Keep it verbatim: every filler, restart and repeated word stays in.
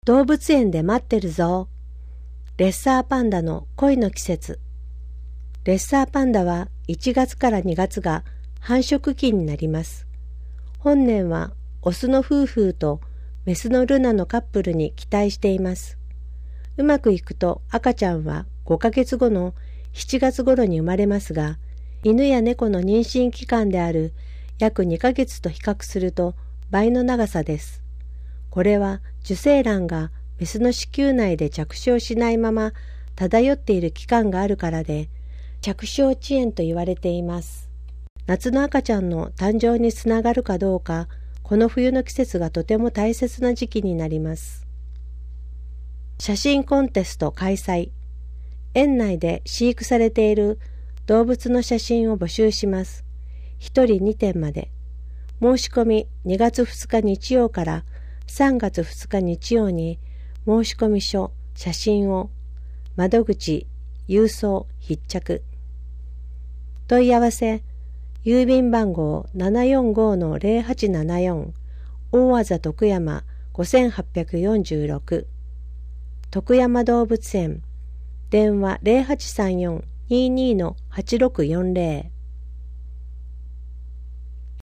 動物園で待ってるぞ。レッサーパンダの恋の季節。レッサーパンダはいちがつからにがつが繁殖期になります。本年はオスのフーフーとメスのルナのカップルに期待しています。うまくいくと赤ちゃんはごかげつごのしちがつ頃に生まれますが、犬や猫の妊娠期間である約にかげつと比較すると倍の長さです。これは受精卵がメスの子宮内で着床しないまま漂っている期間があるからで、着床遅延と言われています。夏の赤ちゃんの誕生につながるかどうか、この冬の季節がとても大切な時期になります。写真コンテスト開催。園内で飼育されている動物の写真を募集します。ひとりにてんまで。申し込みにがつふつか日曜からさんがつふつか日曜に申込書、写真を、窓口、郵送、必着。問い合わせ、郵便番号 ななよんごのぜろはちななよん、大字徳山ごはっよんろく、徳山動物園、電話 ぜろはちさんよんにーにーのはちろくよんぜろ。